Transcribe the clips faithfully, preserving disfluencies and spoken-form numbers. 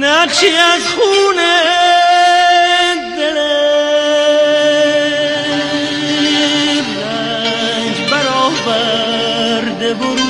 نقشی از خونه دل رنج برآورده برو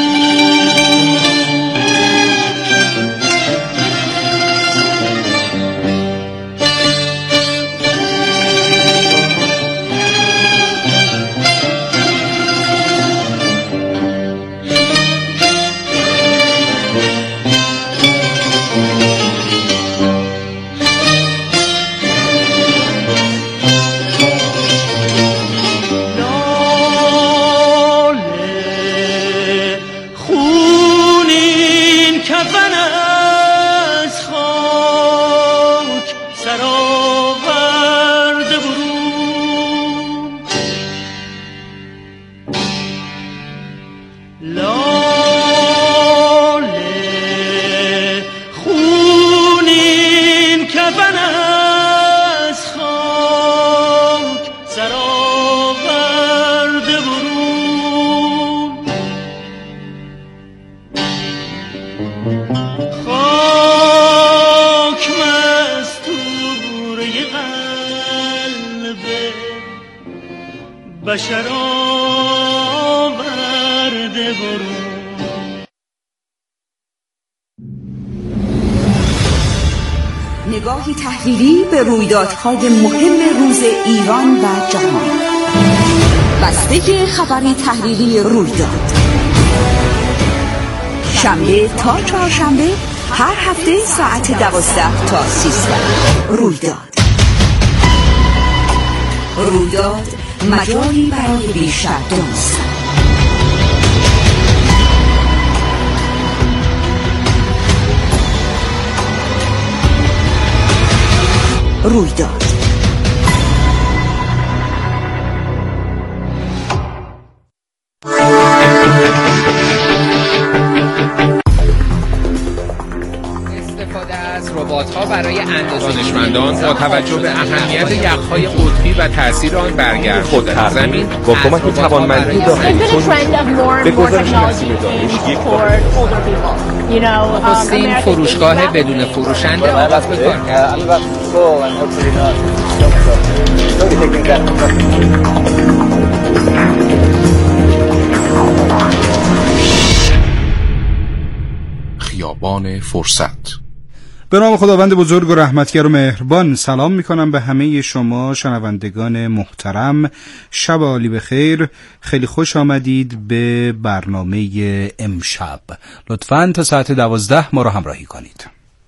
بشر آورده برو. نگاهی تحلیلی به رویدادهای مهم روز ایران و جهان. بسته خبری تحلیلی رویداد شنبه تا چهارشنبه هر هفته ساعت دوازده تا سیزده. رویداد رویداد مجالی برای بیشتر دانستن. رویداد استفاده از ربات‌ها برای اندازه‌گیری. دانشمندان با توجه به اهمیت یخ‌های قطبی و تاثیر آن بر گرم‌شدن زمین با کمک توانمندی داخلی به گزارش نسیم دانش یک نخستین فروشگاه بدون فروشنده آغاز به کار کرد. خیابان فرصت. به نام خداوند بزرگ و رحمتگر و مهربان سلام میکنم به همه شما شنوندگان محترم. شب عالی بخیر. خیلی خوش آمدید به برنامه امشب. لطفاً تا ساعت دوازده ما رو همراهی کنید.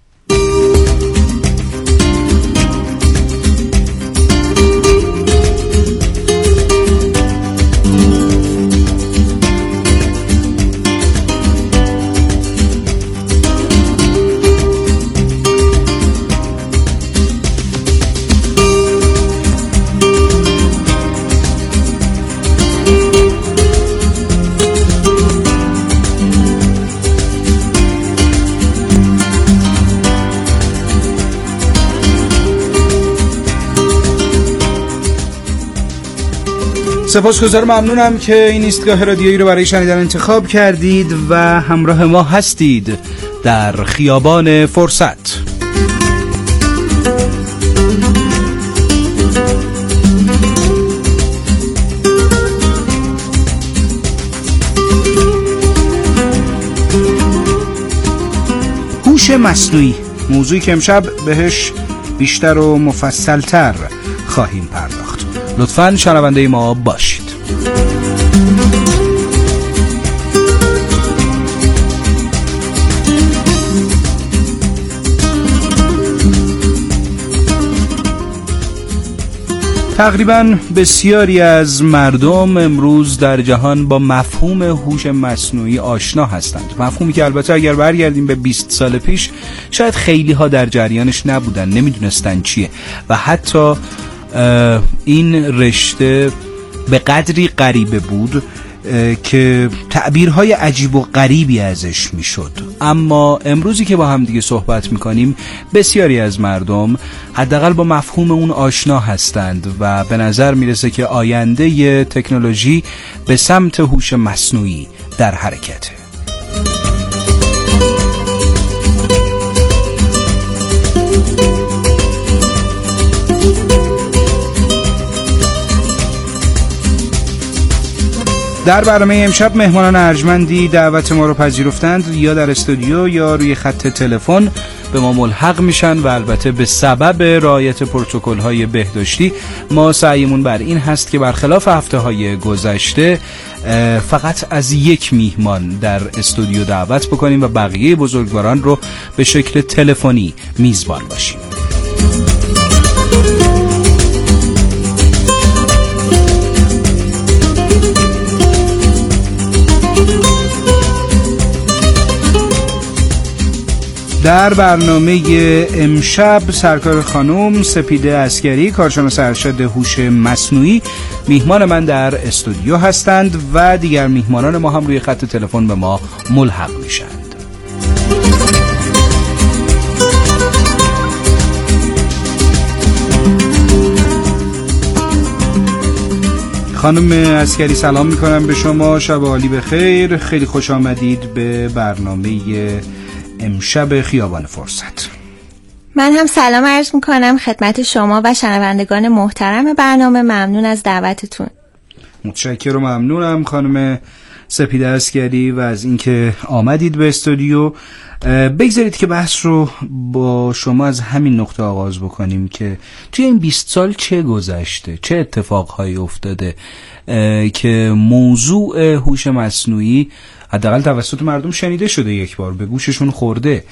سپاسگزار ممنونم که این ایستگاه رادیویی رو برای شنیدن انتخاب کردید و همراه ما هستید در خیابان فرصت. هوش مصنوعی، موضوعی که امشب بهش بیشتر و مفصلتر خواهیم پرداخت. لطفاً شنونده ما باشید. تقریباً بسیاری از مردم امروز در جهان با مفهوم هوش مصنوعی آشنا هستند. مفهومی که البته اگر برگردیم به بیست سال پیش شاید خیلی ها در جریانش نبودن، نمیدونستن چیه و حتی این رشته به قدری غریبه بود که تعبیرهای عجیب و غریبی ازش میشد. اما امروزی که با هم دیگه صحبت میکنیم بسیاری از مردم حداقل با مفهوم اون آشنا هستند و به نظر میرسه که آینده تکنولوژی به سمت هوش مصنوعی در حرکته. در برنامه امشب مهمانان ارجمندی دعوت ما رو پذیرفتند، یا در استودیو یا روی خط تلفن به ما ملحق میشن و البته به سبب رعایت پروتکل‌های بهداشتی ما سعیمون بر این هست که برخلاف هفته‌های گذشته فقط از یک میهمان در استودیو دعوت بکنیم و بقیه بزرگواران رو به شکل تلفنی میزبان باشیم. در برنامه امشب سرکار خانم سپیده عسگری، کارشناس ارشد هوش مصنوعی، میهمان من در استودیو هستند و دیگر میهمانان ما هم روی خط تلفن به ما ملحق میشند. خانم عسگری سلام میکنم به شما، شب عالی بخیر، خیلی خوش آمدید به برنامه امشب خیابان فرصت. من هم سلام عرض میکنم خدمت شما و شنوندگان محترم برنامه. ممنون از دعوتتون. متشکرم و ممنونم خانم سپیده عسگری و از اینکه آمدید به استودیو. بگذارید که بحث رو با شما از همین نقطه آغاز بکنیم که توی این بیست سال چه گذشته، چه اتفاقهایی افتاده که موضوع هوش مصنوعی حداقل توسط مردم شنیده شده، یک بار به گوششون خورده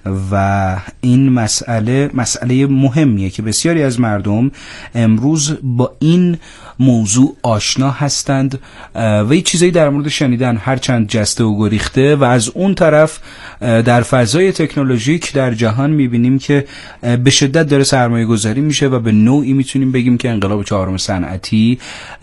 و این مسئله مسئله مهمیه که بسیاری از مردم امروز با این موضوع آشنا هستند و یه چیزایی در مورد شنیدن، هرچند جسته و گریخته. و از اون طرف در فضای تکنولوژیک در جهان میبینیم که به شدت داره سرمایه گذاری میشه و به نوعی میتونیم بگیم که انقلاب چهارم صنعتی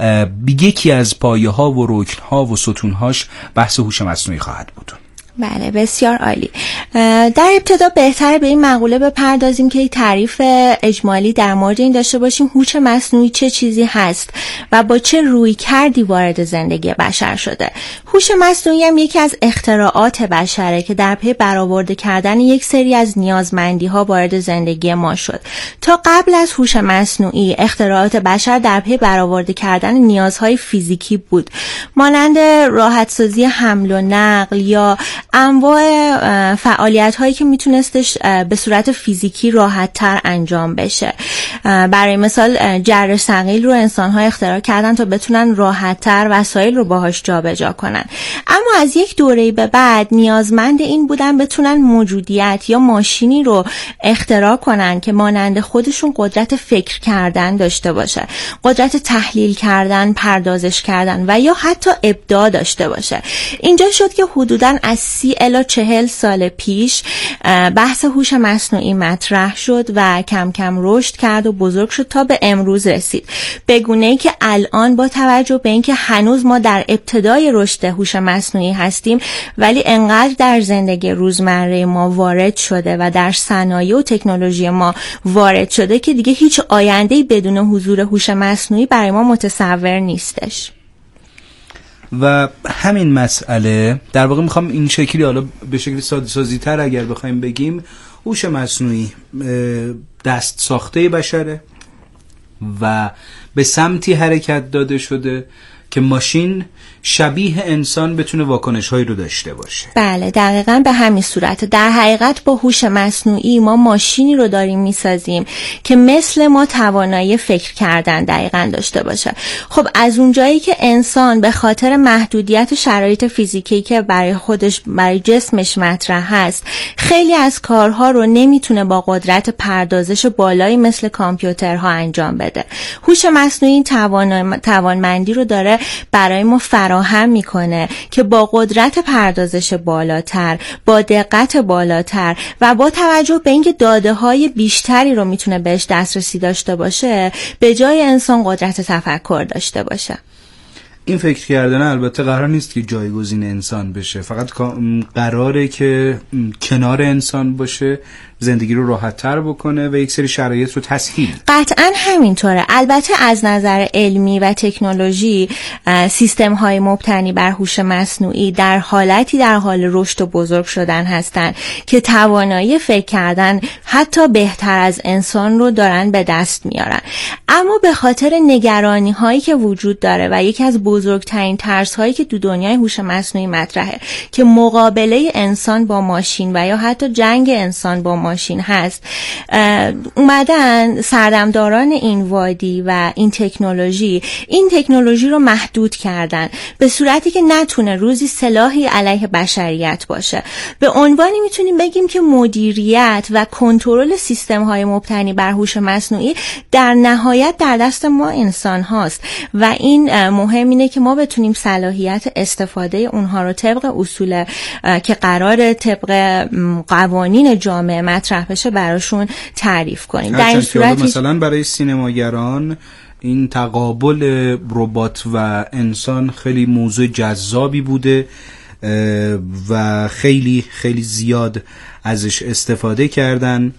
یکی از پایه ها و رکن ها و ستون هاش بحث هوش مصنوعی خواهد بود. بله، بسیار عالی. در ابتدا بهتره به این مقوله بپردازیم که تعریف اجمالی در مورد این داشته باشیم هوش مصنوعی چه چیزی هست و با چه روی کردی وارد زندگی بشر شده. هوش مصنوعی هم یکی از اختراعات بشره که در پی برآورده کردن یک سری از نیازمندی ها وارد زندگی ما شد. تا قبل از هوش مصنوعی اختراعات بشر در پی برآورده کردن نیازهای فیزیکی بود، مانند راحت‌سازی حمل و نقل یا انواع فعالیت هایی که میتونستش به صورت فیزیکی راحت تر انجام بشه. برای مثال جره ثقیل رو انسان ها اختراع کردن تا بتونن راحت تر وسایل رو باهاش جابجا کنن. اما از یک دوره به بعد نیازمند این بودن بتونن موجودیت یا ماشینی رو اختراع کنن که مانند خودشون قدرت فکر کردن داشته باشه، قدرت تحلیل کردن، پردازش کردن و یا حتی ابداع داشته باشه. اینجا شد که حدوداً از سی الی چهل سال پیش بحث هوش مصنوعی مطرح شد و کم کم رشد کرد و بزرگ شد تا به امروز رسید. به گونه‌ای که الان با توجه به اینکه هنوز ما در ابتدای رشد هوش مصنوعی هستیم، ولی انقدر در زندگی روزمره ما وارد شده و در صنایع و تکنولوژی ما وارد شده که دیگه هیچ آینده‌ای بدون حضور هوش مصنوعی برای ما متصور نیستش. و همین مسئله در واقع میخوام این شکلی، حالا به شکل ساده سازی تر اگر بخوایم بگیم، هوش مصنوعی دست ساخته بشره و به سمتی حرکت داده شده که ماشین شبیه انسان بتونه واکنش‌هایی رو داشته باشه. بله، دقیقاً به همین صورت. در حقیقت با هوش مصنوعی ما ماشینی رو داریم میسازیم که مثل ما توانایی فکر کردن دقیقاً داشته باشه. خب از اونجایی که انسان به خاطر محدودیت شرایط فیزیکی که برای خودش، برای جسمش مطرح هست، خیلی از کارها رو نمیتونه با قدرت پردازش بالایی مثل کامپیوترها انجام بده. هوش مصنوعی توان توانمندی رو داره برای ما فراهم میکنه که با قدرت پردازش بالاتر، با دقت بالاتر و با توجه به اینکه داده های بیشتری رو میتونه بهش دسترسی داشته باشه، به جای انسان قدرت تفکر داشته باشه. این فکر کردن البته قرار نیست که جایگزین انسان بشه، فقط قراره که کنار انسان باشه زندگی رو راحت‌تر بکنه و یک سری شرایط رو تسهیل. قطعاً همینطوره. البته از نظر علمی و تکنولوژی سیستم‌های مبتنی بر هوش مصنوعی در حالتی در حال رشد و بزرگ شدن هستن که توانایی فکر کردن حتی بهتر از انسان رو دارن به دست میارن. اما به خاطر نگرانی هایی که وجود داره و یکی از بزرگترین ترس هایی که تو دنیای هوش مصنوعی مطرحه که مقابله انسان با ماشین و یا حتی جنگ انسان با ماشین هست، اومدن سردمداران این وادی و این تکنولوژی این تکنولوژی رو محدود کردن به صورتی که نتونه روزی سلاحی علیه بشریت باشه. به عنوانی میتونیم بگیم که مدیریت و کنترل سیستم های مبتنی بر هوش مصنوعی در نهایت در دست ما انسان هاست و این مهم اینه که ما بتونیم صلاحیت استفاده اونها رو طبق اصول که قرار طبق قوانین جامعه مطرح بشه براشون تعریف کنیم. در این صورت مثلا برای سینماگران این تقابل ربات و انسان خیلی موضوع جذابی بوده و خیلی خیلی زیاد ازش استفاده کردن.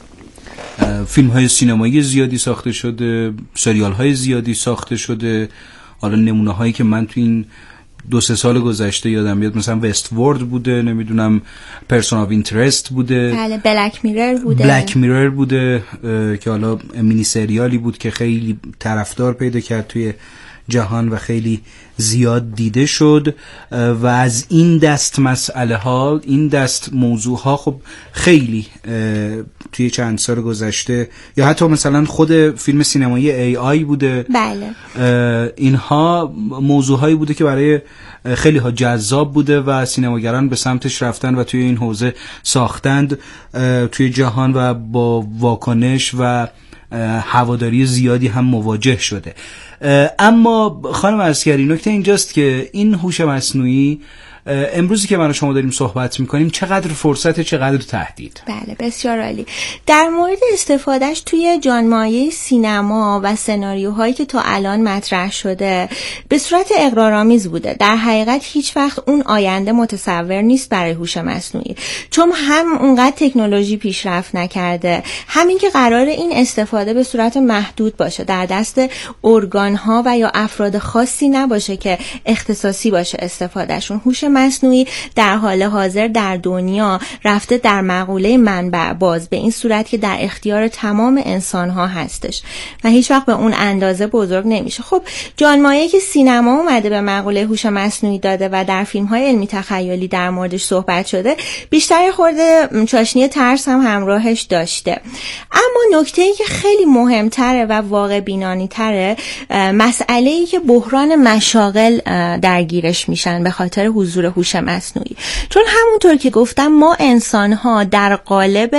فیلم های سینمایی زیادی ساخته شده، سریال های زیادی ساخته شده. حالا نمونه هایی که من تو این دو سه سال گذشته یادم میاد مثلا وست وورد بوده، نمیدونم پرسون آف اینترست بوده، بله بلک میرر بوده بلک میرر بوده که حالا مینی سریالی بود که خیلی طرفدار پیدا کرد توی جهان و خیلی زیاد دیده شد و از این دست مسئله ها، این دست موضوع ها خب خیلی توی چند سال گذشته یا حتی مثلا خود فیلم سینمایی ای آی بوده، بله اینها موضوع هایی بوده که برای خیلی ها جذاب بوده و سینماگران به سمتش رفتن و توی این حوزه ساختند توی جهان و با واکنش و هواداری زیادی هم مواجه شده. اما خانم عسکری، نکته اینجاست که این هوش مصنوعی امروزی که من و شما داریم صحبت میکنیم چقدر فرصت، چقدر تهدید؟ بله بسیار عالی. در مورد استفادهش توی جانمایه سینما و سناریوهایی که تا الان مطرح شده به صورت اغرارآمیز بوده. در حقیقت هیچ وقت اون آینده متصور نیست برای هوش مصنوعی، چون هم اونقدر تکنولوژی پیشرفت نکرده، همین که قرار این استفاده به صورت محدود باشه، در دست ارگان‌ها و یا افراد خاصی نباشه که اختصاصی باشه استفادهشون. هوش مصنوعی در حال حاضر در دنیا رفته در مقوله منبع باز، به این صورت که در اختیار تمام انسان‌ها هستش و هیچ وقت به اون اندازه بزرگ نمیشه. خب جانمایه که سینما اومده به مقوله هوش مصنوعی داده و در فیلم‌های علمی تخیلی در موردش صحبت شده، بیشتر خورده چاشنی ترس هم همراهش داشته. اما نکته‌ای که خیلی مهم‌تره و واقع بینانی‌تره مسئله‌ای که بحران مشاغل درگیرش میشن به خاطر حضور هوش مصنوعی. چون همونطور که گفتم ما انسان‌ها در قالب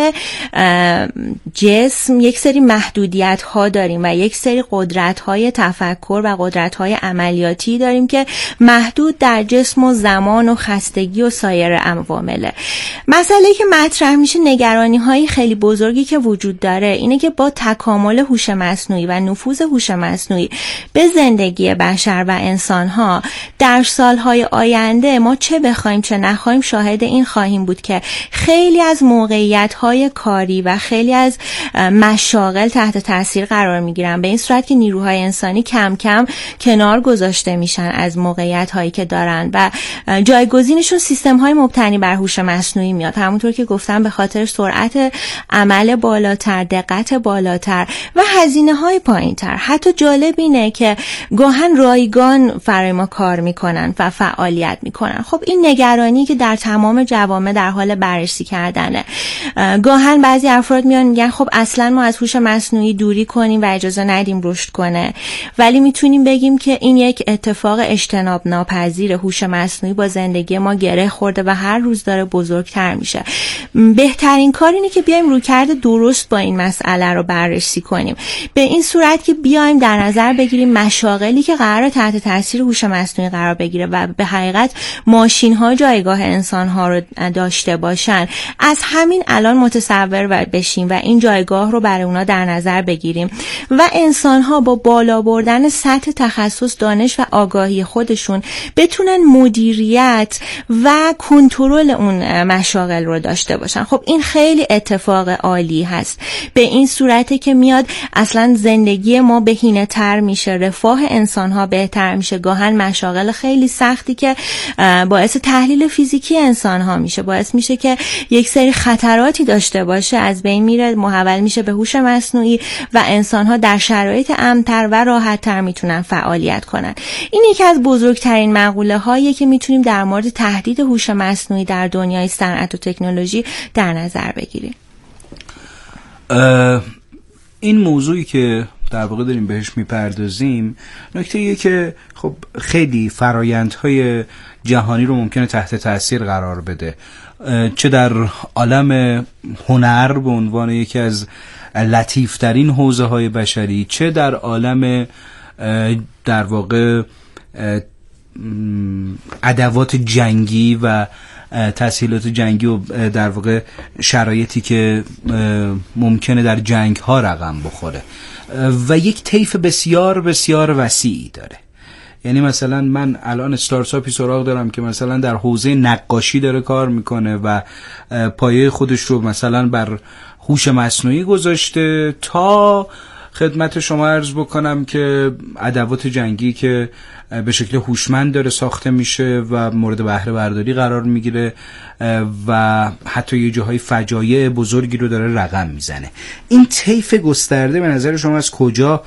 جسم یک سری محدودیت‌ها داریم و یک سری قدرت‌های تفکر و قدرت‌های عملیاتی داریم که محدود در جسم و زمان و خستگی و سایر عوامله. مسئله که مطرح میشه، نگرانی‌های خیلی بزرگی که وجود داره اینه که با تکامل هوش مصنوعی و نفوذ هوش مصنوعی به زندگی بشر و انسان‌ها در سال‌های آینده ما چه بخوایم چه نخوایم شاهد این خواهیم بود که خیلی از موقعیت‌های کاری و خیلی از مشاغل تحت تاثیر قرار می‌گیرن، به این صورت که نیروهای انسانی کم کم کنار گذاشته میشن از موقعیت‌هایی که دارن و جایگزینشون سیستم‌های مبتنی بر هوش مصنوعی میاد. همونطور که گفتم به خاطر سرعت عمل بالاتر، دقت بالاتر و هزینه‌های پایین‌تر. حتی جالب اینه که گاهن رایگان برای ما کار می‌کنن و فعالیت میکنن. خب این نگرانی که در تمام جوامع در حال بررسی کردنه. گاهن بعضی افراد میان میگن خب اصلا ما از هوش مصنوعی دوری کنیم و اجازه ندیم رشد کنه، ولی میتونیم بگیم که این یک اتفاق اجتناب ناپذیر. هوش مصنوعی با زندگی ما گره خورده و هر روز داره بزرگتر میشه. بهترین کار اینه که بیایم رویکرد درست با این مسئله رو بررسی کنیم، به این صورت که بیایم در نظر بگیریم مشاغلی که قراره تحت تاثیر هوش مصنوعی قرار بگیره و به حقیقت ماشین ها جایگاه انسان ها رو داشته باشن، از همین الان متصور بشیم و این جایگاه رو برای اونا در نظر بگیریم و انسان ها با بالا بردن سطح تخصص، دانش و آگاهی خودشون بتونن مدیریت و کنترل اون مشاغل رو داشته باشن. خب این خیلی اتفاق عالی هست. به این صورته که میاد اصلا زندگی ما بهینه تر میشه، رفاه انسان ها بهتر میشه. گاهن مشاغل خیلی سختی که باعث تحلیل فیزیکی انسان ها میشه، باعث میشه که یک سری خطراتی داشته باشه، از بین میره، محول میشه به هوش مصنوعی و انسان ها در شرایط امن‌تر و راحت‌تر میتونن فعالیت کنن. این یکی از بزرگترین مقوله هایی که میتونیم در مورد تهدید هوش مصنوعی در دنیای صنعت و تکنولوژی در نظر بگیریم. این موضوعی که در واقع داریم بهش میپردازیم، نکته ایه که خب خیلی فرایندهای جهانی رو ممکنه تحت تاثیر قرار بده، چه در عالم هنر به عنوان یکی از لطیفترین حوزه های بشری، چه در عالم در واقع ادوات جنگی و تسهیلات جنگی و در واقع شرایطی که ممکنه در جنگ ها رقم بخوره و یک طیف بسیار بسیار وسیعی داره. یعنی مثلا من الان استارتاپی سراغ دارم که مثلا در حوزه نقاشی داره کار میکنه و پایه خودش رو مثلا بر هوش مصنوعی گذاشته، تا خدمت شما عرض بکنم که ادوات جنگی که به شکل هوشمند داره ساخته میشه و مورد بهره برداری قرار میگیره و حتی یه جاهای فجایع بزرگی رو داره رقم میزنه. این طیف گسترده به نظر شما از کجا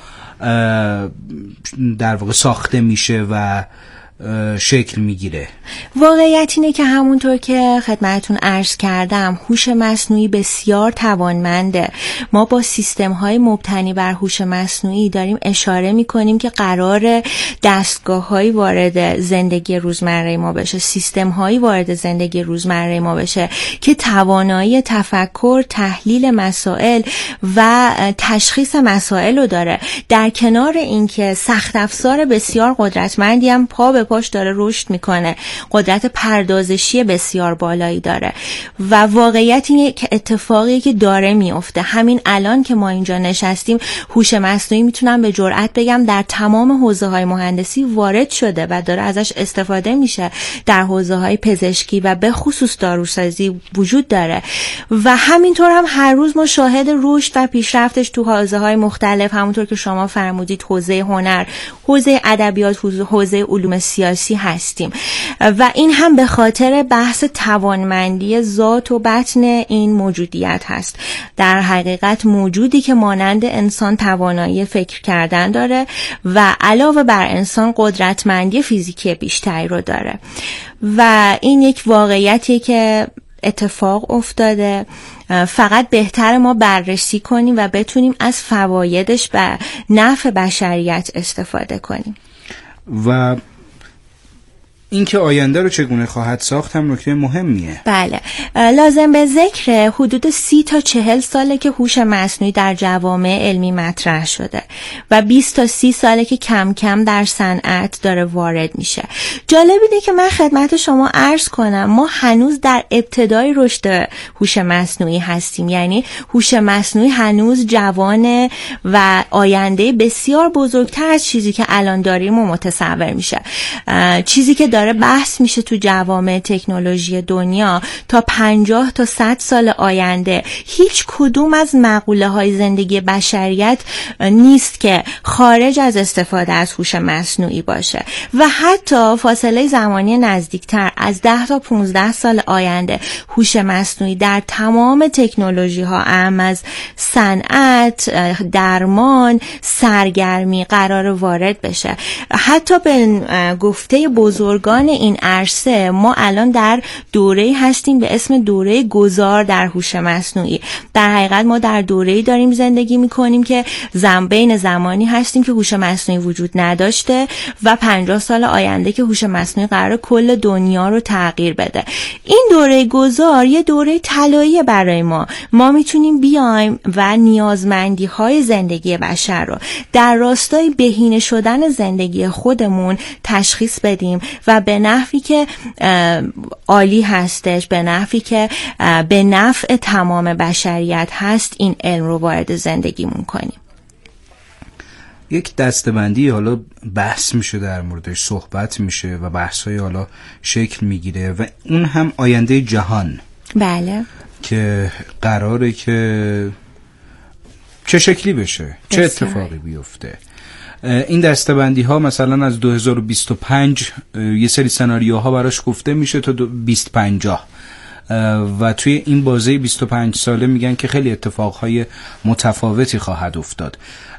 در واقع ساخته میشه و شکل میگیره؟ واقعیت اینه که همونطور که خدمتتون عرض کردم، هوش مصنوعی بسیار توانمنده. ما با سیستم های مبتنی بر هوش مصنوعی داریم اشاره میکنیم که قرار دستگاه هایی وارد زندگی روزمره ما بشه، سیستم هایی وارد زندگی روزمره ما بشه که توانایی تفکر، تحلیل مسائل و تشخیص مسائل رو داره. در کنار اینکه سخت افزار بسیار قدرتمندی هم پا به پاش داره رشد میکنه، قدرت پردازشی بسیار بالایی داره و واقعیت اینه که اتفاقی که داره میفته. همین الان که ما اینجا نشستیم، هوش مصنوعی میتونم به جرئت بگم در تمام حوزه های مهندسی وارد شده و داره ازش استفاده میشه. در حوزه های پزشکی و به خصوص داروسازی وجود داره و همینطور هم هر روز ما شاهد رشد و پیشرفتش تو حوزه های مختلف، همونطور که شما فرمودید، حوزه هنر، حوزه ادبیات، حوزه علوم سیاسی هستیم و این هم به خاطر بحث توانمندی ذات و بطن این موجودیت هست. در حقیقت موجودی که مانند انسان توانایی فکر کردن داره و علاوه بر انسان قدرتمندی فیزیکی بیشتری رو داره و این یک واقعیتیه که اتفاق افتاده. فقط بهتر ما بررسی کنیم و بتونیم از فوایدش به نفع بشریت استفاده کنیم. و اینکه آینده رو چگونه خواهد ساخت هم نکته مهمیه. بله، لازم به ذکر حدود سی تا چهل ساله که هوش مصنوعی در جوامع علمی مطرح شده و بیست تا سی ساله که کم کم در صنعت داره وارد میشه. جالب اینه که من خدمت شما عرض کنم ما هنوز در ابتدای رشد هوش مصنوعی هستیم. یعنی هوش مصنوعی هنوز جوانه و آینده بسیار بزرگتر از چیزی که الان داریم و متصور میشه. چیزی که داره بحث میشه تو جوامع تکنولوژی دنیا تا پنجاه تا صد سال آینده، هیچ کدوم از مقوله های زندگی بشریت نیست که خارج از استفاده از هوش مصنوعی باشه و حتی فاصله زمانی نزدیکتر از ده تا پانزده سال آینده هوش مصنوعی در تمام تکنولوژی ها، اهم از صنعت، درمان، سرگرمی قرار وارد بشه. حتی به گفته بزرگان این عرصه ما الان در دوره‌ای هستیم به اسم دوره گذار در هوش مصنوعی. در حقیقت ما در دوره‌ای داریم زندگی می‌کنیم که زم بین زمانی هستیم که هوش مصنوعی وجود نداشته و پنجاه سال آینده که هوش مصنوعی قرار کل دنیا رو تغییر بده. این دوره گذار یه دوره طلایی برای ما. ما میتونیم بیایم و نیازمندی‌های زندگی بشر رو در راستای بهینه شدن زندگی خودمون تشخیص بدیم و و به نحوی که عالی هستش، به نحوی که به نفع تمام بشریت هست این علم رو وارد زندگیمون کنیم. یک دستبندی حالا بحث میشه، در موردش صحبت میشه و بحث‌های حالا شکل میگیره و اون هم آینده جهان. بله. که قراره که چه شکلی بشه، چه بسیار. اتفاقی بیفته. این دستبندی ها مثلا از دو هزار و بیست و پنج یه سری سناریوها براش گفته میشه تا بیست پنجاه و توی این بازه بیست و پنج ساله میگن که خیلی اتفاقهای متفاوتی خواهد افتاد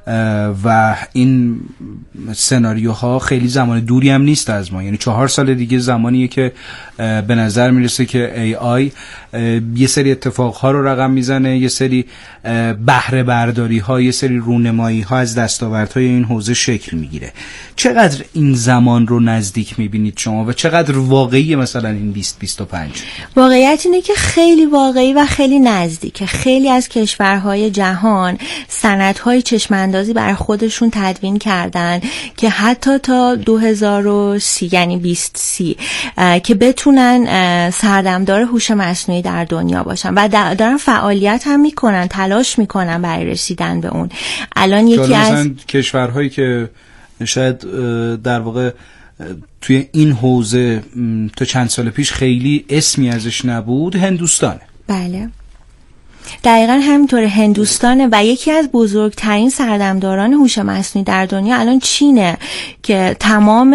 و این سناریوها خیلی زمان دوری هم نیست از ما، یعنی چهار سال دیگه زمانیه که به نظر میرسه که ای آی یه سری اتفاقها رو رقم میزنه، یه سری بهره برداری ها، یه سری رونمایی ها از دستاوردهای این حوزه شکل میگیره. چقدر این زمان رو نزدیک میبینید شما و چقدر واقعی مثلا این بیست بیست و پنج؟ واقعیت اینه که خیلی واقعی و خیلی نزدیکه. خیلی از کشورهای جهان سندهای چشماندازی برای خودشون تدوین کردن که حتی تا دو هزار و سی یعنی بیست سی که بتونن سردمدار هوش مصنوعی در دنیا باشن و دارن فعالیت هم میکنن، تلاش میکنن برای رسیدن به اون. الان یکی از کشورهایی که شاید در واقع توی این حوزه تا چند سال پیش خیلی اسمی ازش نبود، هندوستانه. بله دقیقا همینطور، هندوستانه و یکی از بزرگترین سردمداران هوش مصنوعی در دنیا الان چینه که تمام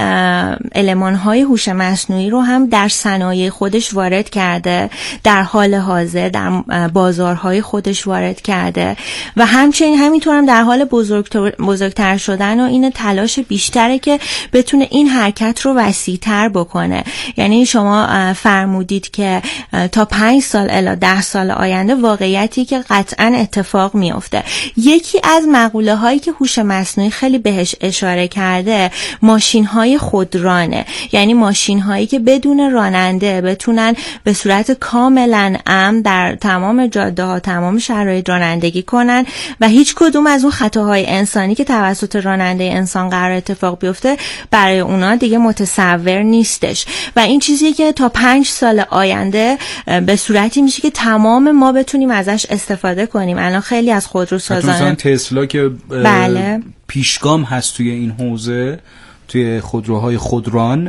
المان‌های هوش مصنوعی رو هم در صنایع خودش وارد کرده، در حال حاضر در بازارهای خودش وارد کرده و همچنین همینطور هم در حال بزرگتر, بزرگتر شدن و این تلاش بیشتره که بتونه این حرکت رو وسیع‌تر بکنه. یعنی شما فرمودید که تا پنج سال الی ده سال آینده واقعیتی که قطعا اتفاق میفته. یکی از مقوله هایی که هوش مصنوعی خیلی بهش اشاره کرده ماشین های خودرانه، یعنی ماشین هایی که بدون راننده بتونن به صورت کاملا امن در تمام جاده ها تمام شرایط رانندگی کنن و هیچ کدوم از اون خطاهای انسانی که توسط راننده انسان قرار اتفاق بیفته برای اونا دیگه متصور نیستش و این چیزیه که تا پنج سال آینده به صورتی میشه که تمام ما بتونیم ازش استفاده کنیم. الان خیلی از خودروسازان مثلا تسلا که بله. پیشگام هست توی این حوزه، توی خودروهای خودران،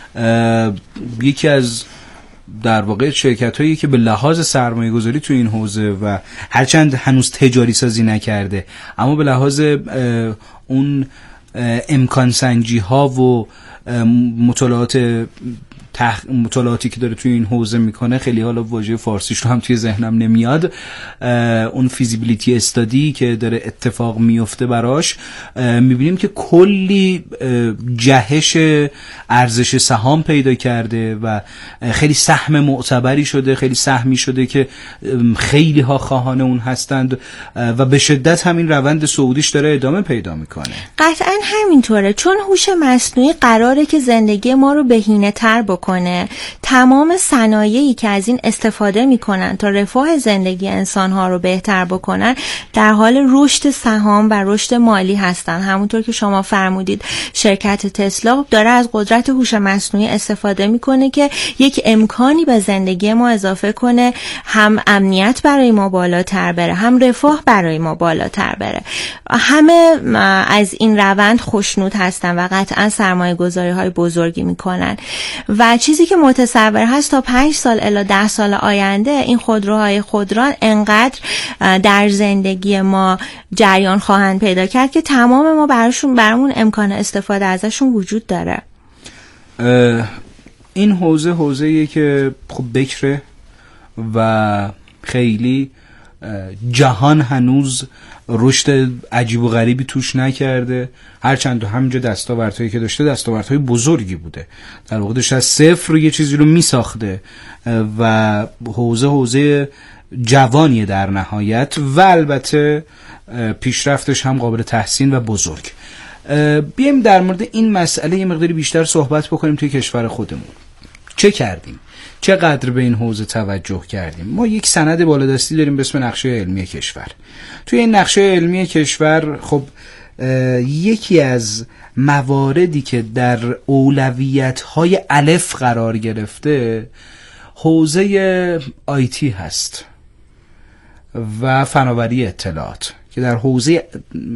یکی از در واقع شرکت هایی که به لحاظ سرمایه گذاری توی این حوزه و هرچند هنوز تجاری سازی نکرده اما به لحاظ اون امکان سنجی ها و مطالعات تح... مطالعاتی که داره توی این حوزه میکنه، خیلی حالا واژه فارسیش رو هم توی ذهنم نمیاد، اون فیزیبیلیتی استادی که داره اتفاق میفته براش، میبینیم که کلی جهش ارزش سهام پیدا کرده و خیلی سهم معتبری شده، خیلی سهمی شده که خیلی ها خواهان اون هستند و به شدت همین روند صعودیش داره ادامه پیدا میکنه. قطعا همینطوره، چون هوش مصنوعی قراره که زندگی ما رو بهینه تر بکنه. تمام صنایعی که از این استفاده میکنن تا رفاه زندگی انسانها رو بهتر بکنن در حال رشد سهام و رشد مالی هستن. همونطور که شما فرمودید شرکت تسلا داره از قدرت هوش مصنوعی استفاده میکنه که یک امکانی به زندگی ما اضافه کنه، هم امنیت برای ما بالاتر بره، هم رفاه برای ما بالاتر بره. همه از این روند خوشنود هستن و قطعا سرمایه گذاری های بزرگی میکنن و چیزی که متصور هست تا پنج سال الی ده سال آینده این خودروهای خودران انقدر در زندگی ما جریان خواهند پیدا کرد که تمام ما براشون برامون امکان استفاده ازشون وجود داره. این حوزه حوزه‌ایه که خب بکره و خیلی جهان هنوز رشد عجیب و غریبی توش نکرده، هرچند همینجا دستاوردهایی که داشته دستاوردهای بزرگی بوده، در واقع داشته از صفر یه چیزی رو میساخته و حوزه حوزه جوانیه در نهایت و البته پیشرفتش هم قابل تحسین و بزرگ. بیایم در مورد این مسئله یه مقداری بیشتر صحبت بکنیم. توی کشور خودمون چه کردیم؟ چقدر به این حوزه توجه کردیم؟ ما یک سند بالادستی داریم به اسم نقشه علمی کشور. توی این نقشه علمی کشور خب یکی از مواردی که در اولویت‌های الف قرار گرفته حوزه آیتی هست و فناوری اطلاعات که در حوزه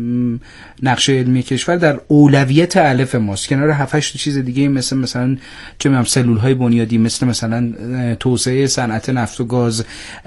نقشه علمی کشور در اولویت الف ماست، کنار هفت هشت چیز دیگه مثل مثلا چه می‌دونم سلول‌های بنیادی، مثل مثلا توسعه صنعت نفت و گاز،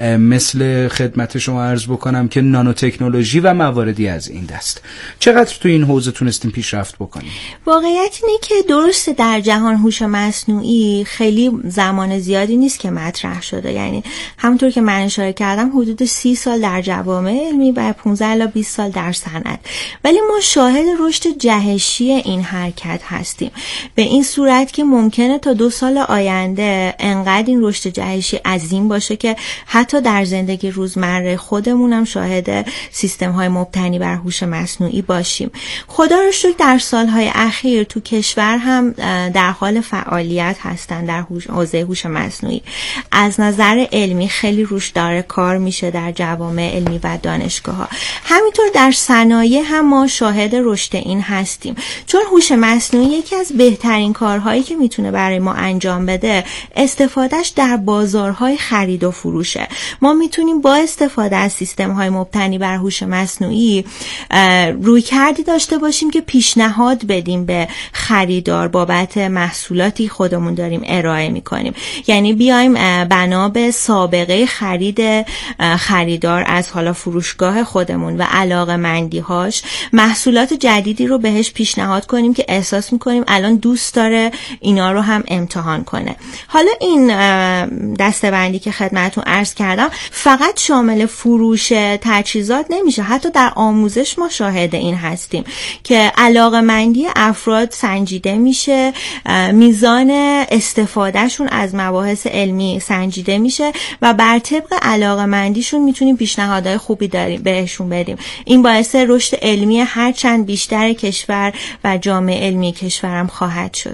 مثل خدمت شما عرض بکنم که نانو تکنولوژی و مواردی از این دست. چقدر تو این حوزه تونستیم پیشرفت بکنیم؟ واقعیت اینه که درسته در جهان هوش مصنوعی خیلی زمان زیادی نیست که مطرح شده، یعنی همونطور که من اشاره کردم حدود سی سال در جوامع علمی و پانزده الی بیست سال در صنعت، ولی ما شاهد رشد جهشی این حرکت هستیم، به این صورت که ممکنه تا دو سال آینده انقدر این رشد جهشی عظیم باشه که حتی در زندگی روزمره خودمون هم شاهد سیستم های مبتنی بر هوش مصنوعی باشیم. خدا رو شکر در سالهای اخیر تو کشور هم در حال فعالیت هستن در حوزه هوش مصنوعی. از نظر علمی خیلی روش داره کار میشه در جوامع علمی و دانشگاه ها. همینطور در صنایع هم ما شاهد رشد این هستیم، چون هوش مصنوعی یکی از بهترین کارهایی که میتونه برای ما انجام بده استفادهش در بازارهای خرید و فروشه. ما میتونیم با استفاده از سیستم‌های مبتنی بر هوش مصنوعی رویکردی داشته باشیم که پیشنهاد بدیم به خریدار بابت محصولاتی خودمون داریم ارائه میکنیم، یعنی بیایم بنا به سابقه خرید خریدار از حالا فروشگاه خودمون و علاقه‌مندی‌هاش محصولات جدیدی رو بهش پیشنهاد کنیم که احساس میکنیم الان دوست داره اینا رو هم امتحان کنه. حالا این دسته‌بندی که خدمتتون عرض کردم فقط شامل فروش تجهیزات نمیشه، حتی در آموزش ما شاهد این هستیم که علاقه‌مندی افراد سنجیده میشه، میزان استفادهشون از مباحث علمی سنجیده میشه و بر طبق علاقه‌مندیشون میتونیم پیشنهادهای خوبی داریم بهشون بدیم. این باعث رشد علمی هر چند بیشتر کشور و جامعه علمی کشورم خواهد شد.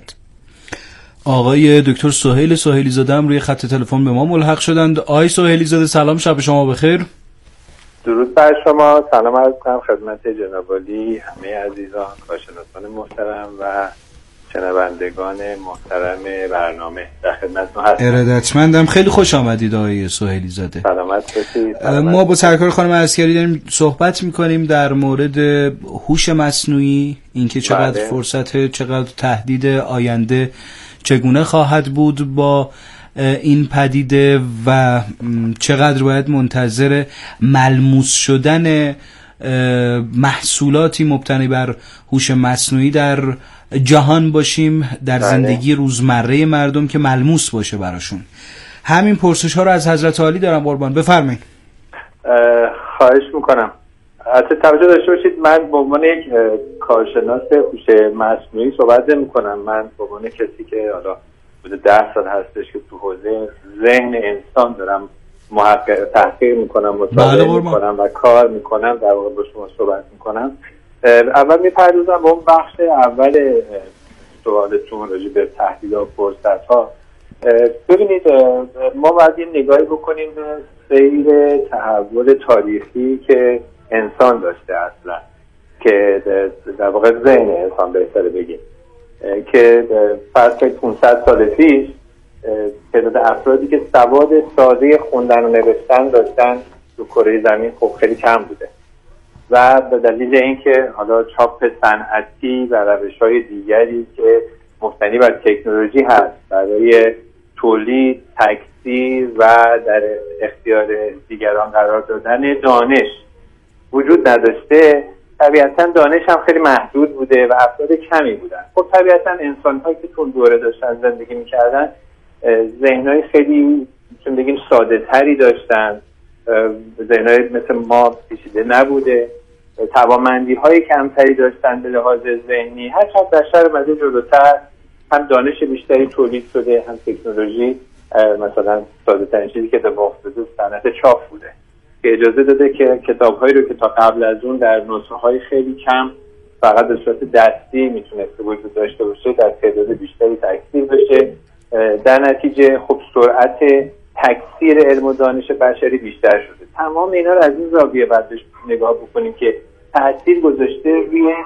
آقای دکتر سهیل سهیلی زاده هم روی خط تلفن به ما ملحق شدند. آقای سهیلی زاده سلام، شب شما بخیر. درود بر شما، سلام عرض کنم خدمت جناب عالی، همه عزیزان، کارشناسان محترم و شنوندگان محترم برنامه در خدمتتون هستم. ارادتمندم، خیلی خوش آمدید آقای سهیلی زاده. سلامت باشید. ما با سرکار خانم عسکری داریم صحبت میکنیم در مورد هوش مصنوعی، اینکه چقدر بله. فرصت، چقدر تهدید آینده، چگونه خواهد بود با این پدیده و چقدر باید منتظر ملموس شدن محصولاتی مبتنی بر هوش مصنوعی در جهان باشیم در بله. زندگی روزمره مردم که ملموس باشه براشون. همین پرسش ها رو از حضرت عالی دارم قربان، بفرمایید. خواهش میکنم. البته توجه داشته باشید من به عنوان یک کارشناس هوش مصنوعی صحبت نمی‌کنم، من به عنوان کسی که حالا بوده ده سال هستش که تو حوزه ذهن انسان دارم محقق تحقیق میکنم، مطالعه میکنم و کار میکنم، در واقع با شما صحبت میکنم. اول میپردازم به اون بخش اول سوالتون راجع به تهدیدها و فرصت‌ها. ببینید ما باید یه نگاهی بکنیم به سیر تحول تاریخی که انسان داشته اصلا، که در واقع ذهن انسان بهتره بگیم، که فرض کنید پانصد سال پیش تعداد افرادی که سواد ساده خوندن و نوشتن داشتن تو کره زمین خب خیلی کم بوده و به دلیل اینکه حالا چاپ صنعتی و روش‌های دیگری که مبتنی بر تکنولوژی هست برای تولید، تکثیر و در اختیار دیگران قرار دادن دانش وجود نداشته، طبیعتاً دانش هم خیلی محدود بوده و افراد کمی بودن. خب طبیعتاً انسان‌هایی که تو دوره داشتن زندگی می‌کردن ذهن‌های خیلی چون بگیم ساده‌تری داشتن، ذهن‌های مثل ما پیچیده نبوده، توانمندی‌های کمتری داشتن به لحاظ ذهنی. هر چند بشر اومده جلوتر، هم دانش بیشتری تولید شده، هم تکنولوژی. مثلا ساده‌ترین چیزی که به افتاده صنعت چاپ بوده که اجازه داده که کتاب‌هایی رو که تا قبل از اون در نسخه‌های خیلی کم فقط به صورت دستی میتونسته وجود داشته باشه در تعداد بیشتری تکثیر بشه. در نتیجه خب سرعت تکثیر علم و دانش بشری بیشتر شده. تمام اینا رو از این زاویه باید بهش نگاه بکنیم که تأثیر گذاشته روی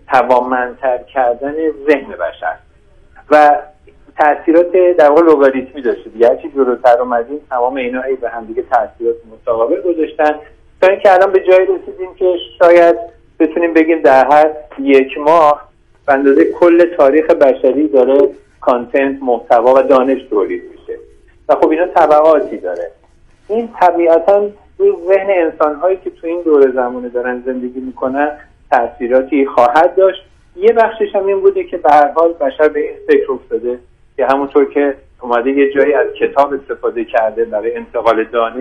توانمندتر کردن ذهن بشر و تأثیرات در واقع لوگاریتمی داشته دیگه. هرچی جلوتر اومدیم تمام اینا ای به هم دیگه تأثیرات متقابل گذاشتن تا اینکه الان به جایی رسیدیم که شاید بتونیم بگیم در هر یک ماه به اندازه کل تاریخ بشری داره کانتنت، محتوا و دانش تولید میشه و خب اینا تبعاتی داره. این طبیعتاً روی ذهن انسان‌هایی که تو این دوره زمانه دارن زندگی میکنن تأثیراتی خواهد داشت. یه بخشش هم این بوده که به هر حال بشر به این فکر افتاده که همونطور که اومده یه جایی از کتاب استفاده کرده برای انتقال دانش،